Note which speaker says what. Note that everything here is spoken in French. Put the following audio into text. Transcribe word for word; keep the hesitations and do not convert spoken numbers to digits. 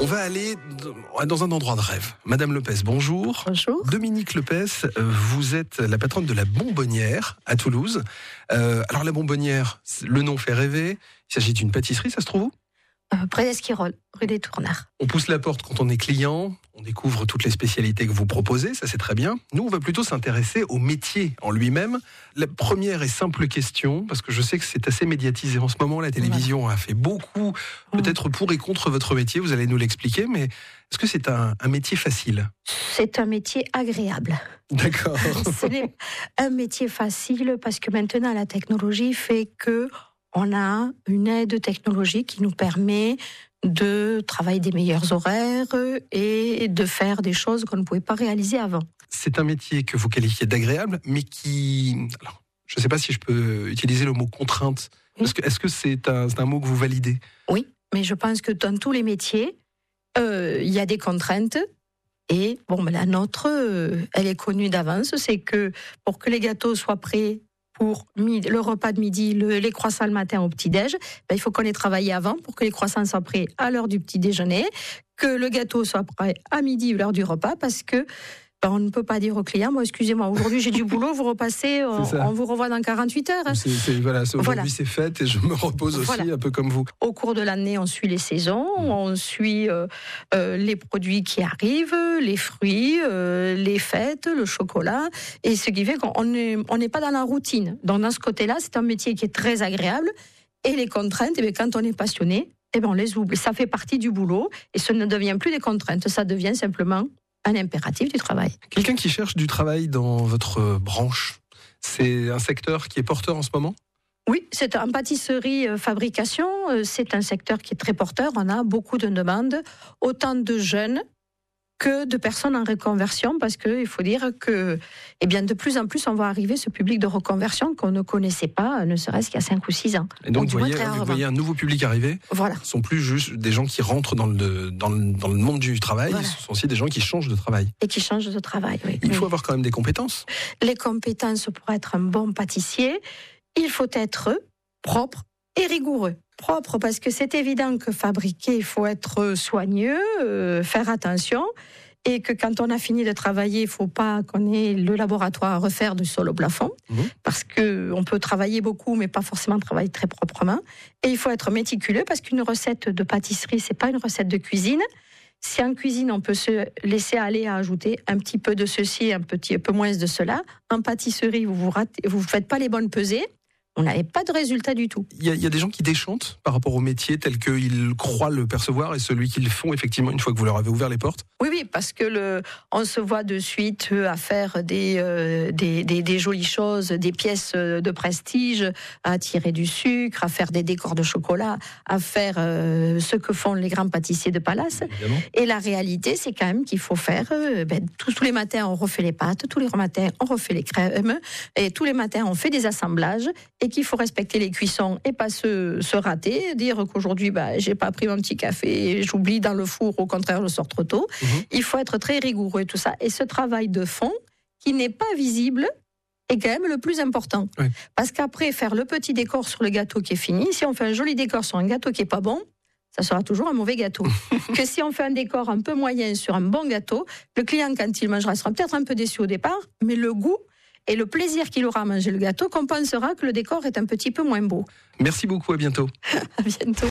Speaker 1: On va aller dans un endroit de rêve. Madame Lopez, bonjour.
Speaker 2: Bonjour.
Speaker 1: Dominique Lopez, vous êtes la patronne de la Bonbonnière à Toulouse. Euh, alors la Bonbonnière, le nom fait rêver. Il s'agit d'une pâtisserie, ça se trouve où ?
Speaker 2: euh, Près d'Esquirol, rue des Tournards.
Speaker 1: On pousse la porte quand on est client, on découvre toutes les spécialités que vous proposez, ça c'est très bien. Nous, on va plutôt s'intéresser au métier en lui-même. La première et simple question, parce que je sais que c'est assez médiatisé en ce moment, la télévision a fait beaucoup, peut-être pour et contre votre métier, vous allez nous l'expliquer, mais est-ce que c'est un, un métier facile ?
Speaker 2: C'est un métier agréable.
Speaker 1: D'accord.
Speaker 2: Ce n'est un métier facile parce que maintenant la technologie fait que on a une aide technologique qui nous permet de travailler des meilleurs horaires et de faire des choses qu'on ne pouvait pas réaliser avant.
Speaker 1: C'est un métier que vous qualifiez d'agréable, mais qui... Alors, je ne sais pas si je peux utiliser le mot contrainte.
Speaker 2: Oui.
Speaker 1: Est-ce que, est-ce que c'est, un, c'est un mot que vous validez ?
Speaker 2: Oui, mais je pense que dans tous les métiers, euh, il y a des contraintes. Et bon, ben la nôtre, euh, elle est connue d'avance. C'est que pour que les gâteaux soient prêts pour midi, le repas de midi, le, les croissants le matin au petit-déj, ben, il faut qu'on les travaille avant pour que les croissants soient prêts à l'heure du petit-déjeuner, que le gâteau soit prêt à midi, l'heure du repas, parce que ben, on ne peut pas dire au client, moi, excusez-moi, aujourd'hui j'ai du boulot, vous repassez, on, on vous revoit dans quarante-huit heures.
Speaker 1: C'est, c'est, voilà, c'est, aujourd'hui
Speaker 2: voilà.
Speaker 1: c'est fête et je me repose aussi, voilà. Un peu comme vous.
Speaker 2: Au cours de l'année, on suit les saisons, mmh. on suit euh, euh, les produits qui arrivent, les fruits, euh, les fêtes, le chocolat, et ce qui fait qu'on n'est on n'est pas dans la routine. Donc dans ce côté-là, c'est un métier qui est très agréable, et les contraintes, eh bien, quand on est passionné, eh bien, on les oublie. Ça fait partie du boulot, et ce ne devient plus des contraintes, ça devient simplement un impératif du travail.
Speaker 1: Quelqu'un qui cherche du travail dans votre branche, c'est un secteur qui est porteur en ce moment ?
Speaker 2: Oui, c'est en pâtisserie euh, fabrication, euh, c'est un secteur qui est très porteur. On a beaucoup de demandes, autant de jeunes que de personnes en reconversion, parce qu'il faut dire que, eh bien, de plus en plus, on va arriver ce public de reconversion qu'on ne connaissait pas, ne serait-ce qu'il y a cinq ou six ans.
Speaker 1: Et donc, vous voyez, vous voyez un nouveau public arriver.
Speaker 2: Voilà.
Speaker 1: Ce ne sont plus juste des gens qui rentrent dans le, dans le, dans le monde du travail, voilà. Ce sont aussi des gens qui changent de travail.
Speaker 2: Et qui changent de travail, oui.
Speaker 1: Il faut
Speaker 2: oui.
Speaker 1: avoir quand même des compétences.
Speaker 2: Les compétences pour être un bon pâtissier, il faut être propre et rigoureux. Propre parce que c'est évident que fabriquer, il faut être soigneux, euh, faire attention, et que quand on a fini de travailler, il ne faut pas qu'on ait le laboratoire à refaire du sol au plafond, mmh. parce qu'on peut travailler beaucoup, mais pas forcément travailler très proprement. Et il faut être méticuleux, parce qu'une recette de pâtisserie, ce n'est pas une recette de cuisine. Si en cuisine, on peut se laisser aller à ajouter un petit peu de ceci, un petit peu moins de cela, en pâtisserie, vous ne vous, vous faites pas les bonnes pesées, on n'avait pas de résultat du tout.
Speaker 1: Il y, a, il y a des gens qui déchantent par rapport au métier tel qu'ils croient le percevoir et celui qu'ils font effectivement une fois que vous leur avez ouvert les portes.
Speaker 2: Oui, oui, parce que le, on se voit de suite à faire des, euh, des, des, des jolies choses, des pièces de prestige, à tirer du sucre, à faire des décors de chocolat, à faire euh, ce que font les grands pâtissiers de palace. Évidemment. Et la réalité, c'est quand même qu'il faut faire, euh, ben, tous, tous les matins on refait les pâtes, tous les matins on refait les crèmes, et tous les matins on fait des assemblages, et qu'il faut respecter les cuissons et pas se, se rater, dire qu'aujourd'hui, bah, j'ai pas pris mon petit café et j'oublie dans le four, au contraire, je sors trop tôt. Mmh. Il faut être très rigoureux et tout ça. Et ce travail de fond, qui n'est pas visible, est quand même le plus important. Oui. Parce qu'après, faire le petit décor sur le gâteau qui est fini, si on fait un joli décor sur un gâteau qui est pas bon, ça sera toujours un mauvais gâteau. Que si on fait un décor un peu moyen sur un bon gâteau, le client, quand il mangera, sera peut-être un peu déçu au départ, mais le goût et le plaisir qu'il aura à manger le gâteau compensera que le décor est un petit peu moins beau.
Speaker 1: Merci beaucoup, à bientôt.
Speaker 2: À bientôt.